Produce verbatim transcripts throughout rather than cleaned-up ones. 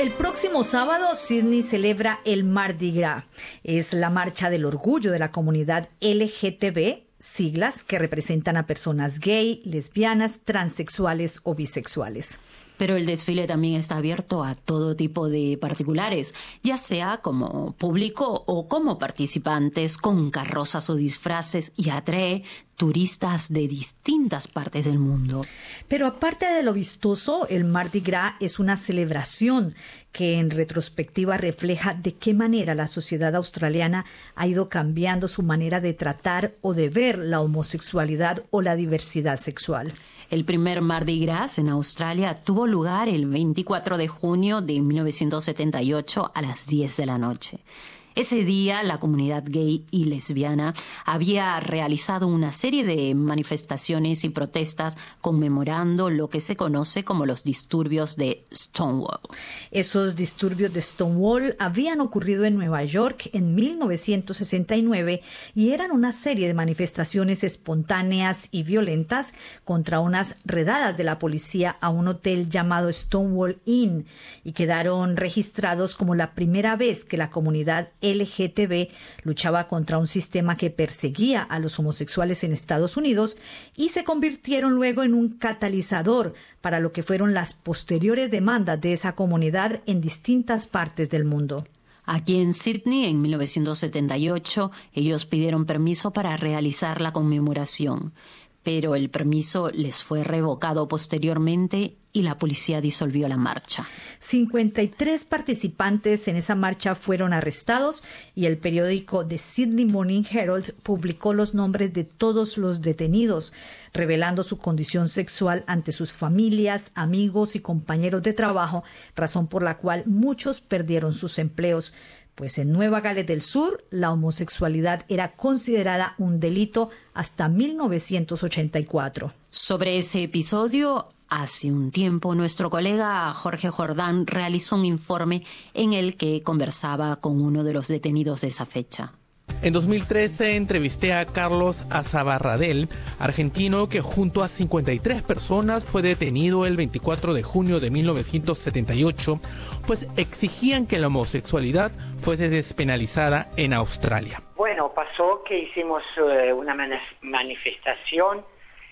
El próximo sábado, Sydney celebra el Mardi Gras. Es la marcha del orgullo de la comunidad L G T B, siglas que representan a personas gay, lesbianas, transexuales o bisexuales. Pero el desfile también está abierto a todo tipo de particulares, ya sea como público o como participantes con carrozas o disfraces, y atrae turistas de distintas partes del mundo. Pero aparte de lo vistoso, el Mardi Gras es una celebración que en retrospectiva refleja de qué manera la sociedad australiana ha ido cambiando su manera de tratar o de ver la homosexualidad o la diversidad sexual. El primer Mardi Gras en Australia tuvo lugar el veinticuatro de junio de mil novecientos setenta y ocho a las diez de la noche. Ese día, la comunidad gay y lesbiana había realizado una serie de manifestaciones y protestas conmemorando lo que se conoce como los disturbios de Stonewall. Esos disturbios de Stonewall habían ocurrido en Nueva York en mil novecientos sesenta y nueve y eran una serie de manifestaciones espontáneas y violentas contra unas redadas de la policía a un hotel llamado Stonewall Inn, y quedaron registrados como la primera vez que la comunidad L G T B luchaba contra un sistema que perseguía a los homosexuales en Estados Unidos, y se convirtieron luego en un catalizador para lo que fueron las posteriores demandas de esa comunidad en distintas partes del mundo. Aquí en Sydney, en mil novecientos setenta y ocho, ellos pidieron permiso para realizar la conmemoración, pero el permiso les fue revocado posteriormente y la policía disolvió la marcha. cincuenta y tres participantes en esa marcha fueron arrestados y el periódico The Sydney Morning Herald publicó los nombres de todos los detenidos, revelando su condición sexual ante sus familias, amigos y compañeros de trabajo, razón por la cual muchos perdieron sus empleos. Pues en Nueva Gales del Sur, la homosexualidad era considerada un delito hasta mil novecientos ochenta y cuatro. Sobre ese episodio, hace un tiempo, nuestro colega Jorge Jordán realizó un informe en el que conversaba con uno de los detenidos de esa fecha. En dos mil trece entrevisté a Carlos Azabarradel, argentino que junto a cincuenta y tres personas fue detenido el veinticuatro de junio de mil novecientos setenta y ocho, pues exigían que la homosexualidad fuese despenalizada en Australia. Bueno, pasó que hicimos eh, una manifestación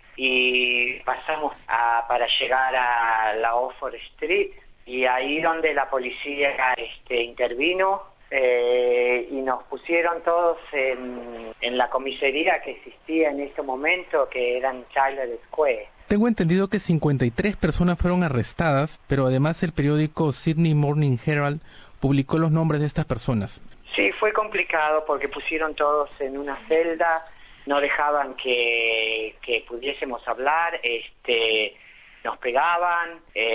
y pasamos a, para llegar a la Oxford Street, y ahí donde la policía este, intervino. Eh, y nos pusieron todos en, en la comisaría que existía en ese momento, que eran Tyler Square. Tengo entendido que cincuenta y tres personas fueron arrestadas, pero además el periódico Sydney Morning Herald publicó los nombres de estas personas. Sí, fue complicado porque pusieron todos en una celda, no dejaban que, que pudiésemos hablar, este... nos pegaban,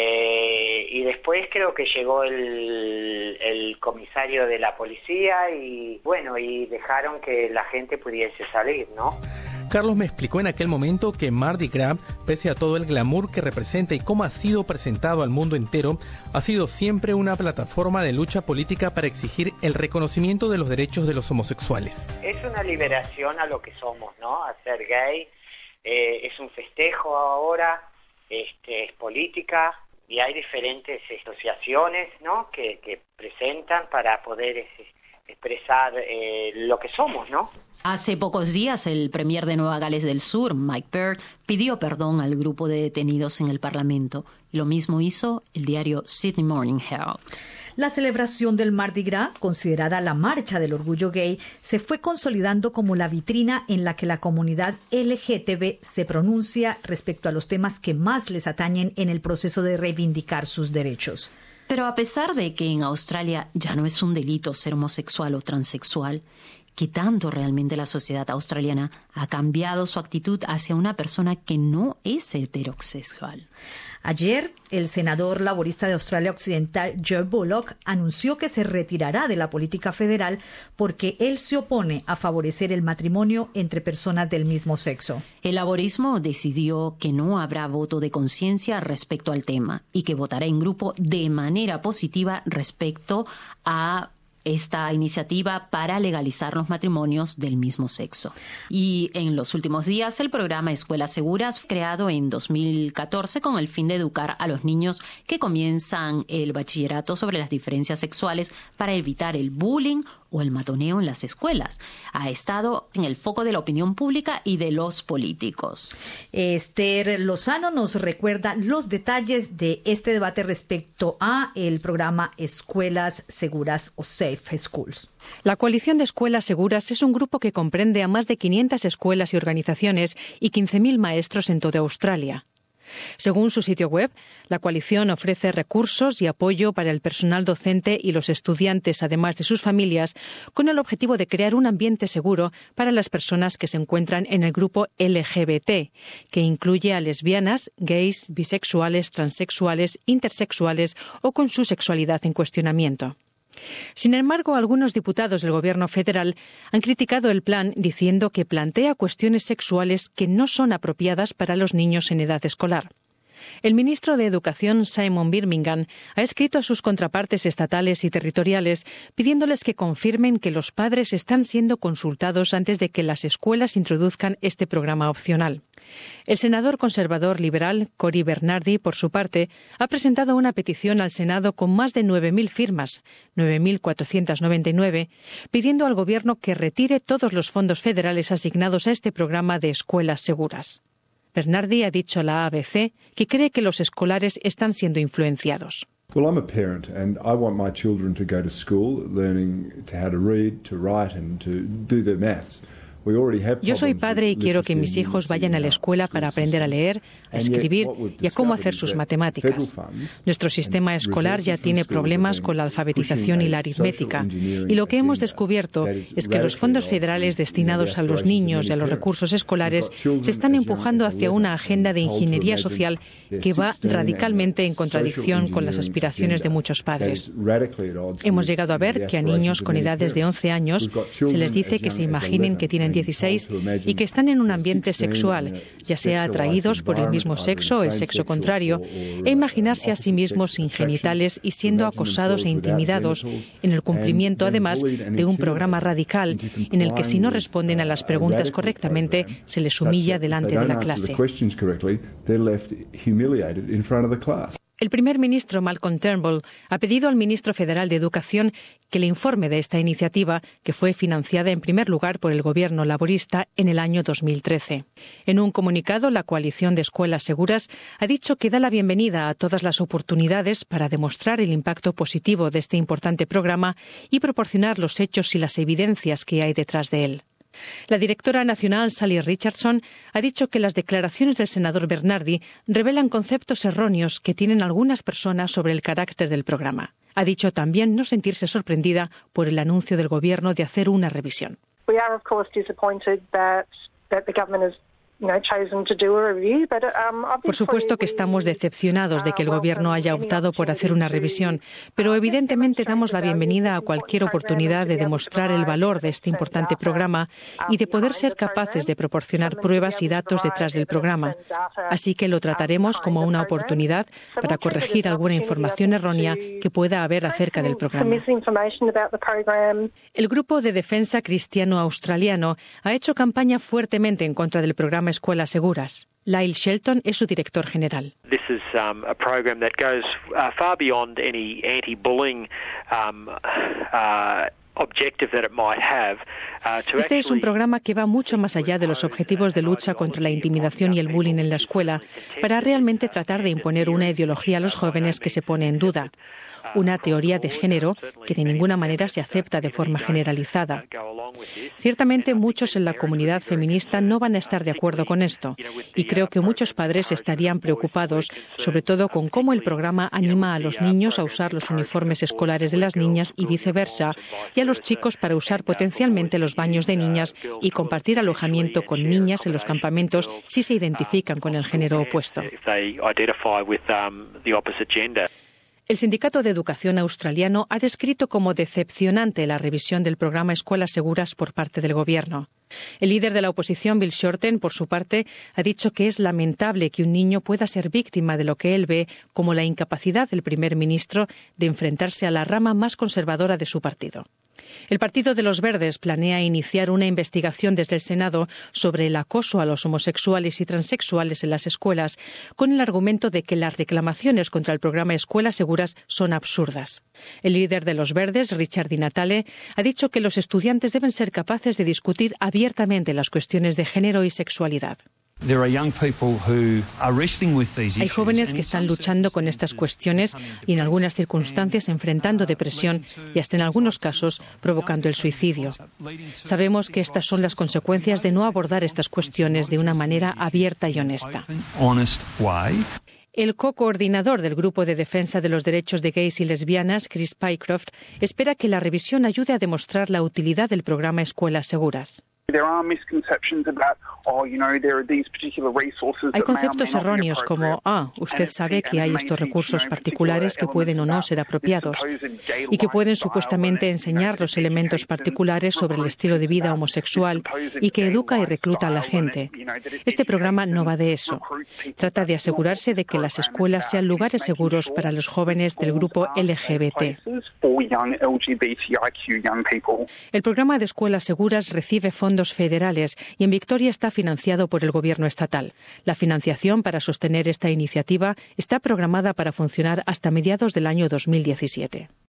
eh, y después creo que llegó el, el comisario de la policía y bueno, y dejaron que la gente pudiese salir, ¿no? Carlos me explicó en aquel momento que Mardi Gras, pese a todo el glamour que representa y cómo ha sido presentado al mundo entero, ha sido siempre una plataforma de lucha política para exigir el reconocimiento de los derechos de los homosexuales. Es una liberación a lo que somos, ¿no? A ser gay, eh, es un festejo ahora. Este, es política, y hay diferentes asociaciones, ¿no? que, que presentan para poder es, expresar eh, lo que somos, ¿no? Hace pocos días el premier de Nueva Gales del Sur, Mike Baird, pidió perdón al grupo de detenidos en el Parlamento, y lo mismo hizo el diario Sydney Morning Herald. La celebración del Mardi Gras, considerada la marcha del orgullo gay, se fue consolidando como la vitrina en la que la comunidad L G T B se pronuncia respecto a los temas que más les atañen en el proceso de reivindicar sus derechos. Pero a pesar de que en Australia ya no es un delito ser homosexual o transexual, ¿qué tanto realmente la sociedad australiana ha cambiado su actitud hacia una persona que no es heterosexual? Ayer, el senador laborista de Australia Occidental, Joe Bullock, anunció que se retirará de la política federal porque él se opone a favorecer el matrimonio entre personas del mismo sexo. El laborismo decidió que no habrá voto de conciencia respecto al tema y que votará en grupo de manera positiva respecto a esta iniciativa para legalizar los matrimonios del mismo sexo. Y en los últimos días, el programa Escuelas Seguras, creado en dos mil catorce con el fin de educar a los niños que comienzan el bachillerato sobre las diferencias sexuales para evitar el bullying o el matoneo en las escuelas, ha estado en el foco de la opinión pública y de los políticos. Esther Lozano nos recuerda los detalles de este debate respecto a el programa Escuelas Seguras o Safe Schools. La Coalición de Escuelas Seguras es un grupo que comprende a más de quinientas escuelas y organizaciones y quince mil maestros en toda Australia. Según su sitio web, la coalición ofrece recursos y apoyo para el personal docente y los estudiantes, además de sus familias, con el objetivo de crear un ambiente seguro para las personas que se encuentran en el grupo L G B T, que incluye a lesbianas, gays, bisexuales, transexuales, intersexuales o con su sexualidad en cuestionamiento. Sin embargo, algunos diputados del Gobierno federal han criticado el plan diciendo que plantea cuestiones sexuales que no son apropiadas para los niños en edad escolar. El ministro de Educación, Simon Birmingham, ha escrito a sus contrapartes estatales y territoriales pidiéndoles que confirmen que los padres están siendo consultados antes de que las escuelas introduzcan este programa opcional. El senador conservador liberal, Cory Bernardi, por su parte, ha presentado una petición al Senado con más de nueve mil firmas, nueve mil cuatrocientas noventa y nueve, pidiendo al Gobierno que retire todos los fondos federales asignados a este programa de escuelas seguras. Bernardi ha dicho a la A B C que cree que los escolares están siendo influenciados. Well, I'm a parent and I want my children to go to school learning to how to read, to write and to do their maths. Yo soy padre y quiero que mis hijos vayan a la escuela para aprender a leer, a escribir y a cómo hacer sus matemáticas. Nuestro sistema escolar ya tiene problemas con la alfabetización y la aritmética, y lo que hemos descubierto es que los fondos federales destinados a los niños y a los recursos escolares se están empujando hacia una agenda de ingeniería social que va radicalmente en contradicción con las aspiraciones de muchos padres. Hemos llegado a ver que a niños con edades de once años se les dice que se imaginen que tienen dieciséis y que están en un ambiente sexual, ya sea atraídos por el mismo sexo o el sexo contrario, e imaginarse a sí mismos sin genitales y siendo acosados e intimidados, en el cumplimiento además de un programa radical en el que si no responden a las preguntas correctamente se les humilla delante de la clase. El primer ministro Malcolm Turnbull ha pedido al ministro federal de Educación que le informe de esta iniciativa, que fue financiada en primer lugar por el gobierno laborista en el año dos mil trece. En un comunicado, la Coalición de Escuelas Seguras ha dicho que da la bienvenida a todas las oportunidades para demostrar el impacto positivo de este importante programa y proporcionar los hechos y las evidencias que hay detrás de él. La directora nacional, Sally Richardson, ha dicho que las declaraciones del senador Bernardi revelan conceptos erróneos que tienen algunas personas sobre el carácter del programa. Ha dicho también no sentirse sorprendida por el anuncio del gobierno de hacer una revisión. We are, of course, disappointed that, that the government has Por supuesto que estamos decepcionados de que el Gobierno haya optado por hacer una revisión, pero evidentemente damos la bienvenida a cualquier oportunidad de demostrar el valor de este importante programa y de poder ser capaces de proporcionar pruebas y datos detrás del programa. Así que lo trataremos como una oportunidad para corregir alguna información errónea que pueda haber acerca del programa. El Grupo de Defensa Cristiano Australiano ha hecho campaña fuertemente en contra del programa Escuelas Seguras. Lyle Shelton es su director general. This is um, a program that goes uh, far beyond any anti-bullying um, uh, objective that it might have. Uh, to este es un programa que va mucho más allá de los objetivos de lucha contra la intimidación y el bullying en la escuela, para realmente tratar de imponer una ideología a los jóvenes que se pone en duda. Una teoría de género que de ninguna manera se acepta de forma generalizada. Ciertamente muchos en la comunidad feminista no van a estar de acuerdo con esto, y creo que muchos padres estarían preocupados, sobre todo con cómo el programa anima a los niños a usar los uniformes escolares de las niñas y viceversa, y a los chicos para usar potencialmente los baños de niñas y compartir alojamiento con niñas en los campamentos si se identifican con el género opuesto. El Sindicato de Educación australiano ha descrito como decepcionante la revisión del programa Escuelas Seguras por parte del Gobierno. El líder de la oposición, Bill Shorten, por su parte, ha dicho que es lamentable que un niño pueda ser víctima de lo que él ve como la incapacidad del primer ministro de enfrentarse a la rama más conservadora de su partido. El Partido de los Verdes planea iniciar una investigación desde el Senado sobre el acoso a los homosexuales y transexuales en las escuelas, con el argumento de que las reclamaciones contra el programa Escuelas Seguras son absurdas. El líder de los Verdes, Richard Di Natale, ha dicho que los estudiantes deben ser capaces de discutir abiertamente las cuestiones de género y sexualidad. Hay jóvenes que están luchando con estas cuestiones y en algunas circunstancias enfrentando depresión y hasta en algunos casos provocando el suicidio. Sabemos que estas son las consecuencias de no abordar estas cuestiones de una manera abierta y honesta. El co-coordinador del Grupo de Defensa de los Derechos de Gays y Lesbianas, Chris Pycroft, espera que la revisión ayude a demostrar la utilidad del programa Escuelas Seguras. Hay conceptos erróneos como, ah, usted sabe que hay estos recursos particulares que pueden o no ser apropiados y que pueden supuestamente enseñar los elementos particulares sobre el estilo de vida homosexual y que educa y recluta a la gente. Este programa no va de eso. Trata de asegurarse de que las escuelas sean lugares seguros para los jóvenes del grupo L G B T. El programa de Escuelas Seguras recibe fondos federales y en Victoria está financiado por el gobierno estatal. La financiación para sostener esta iniciativa está programada para funcionar hasta mediados del año dos mil diecisiete.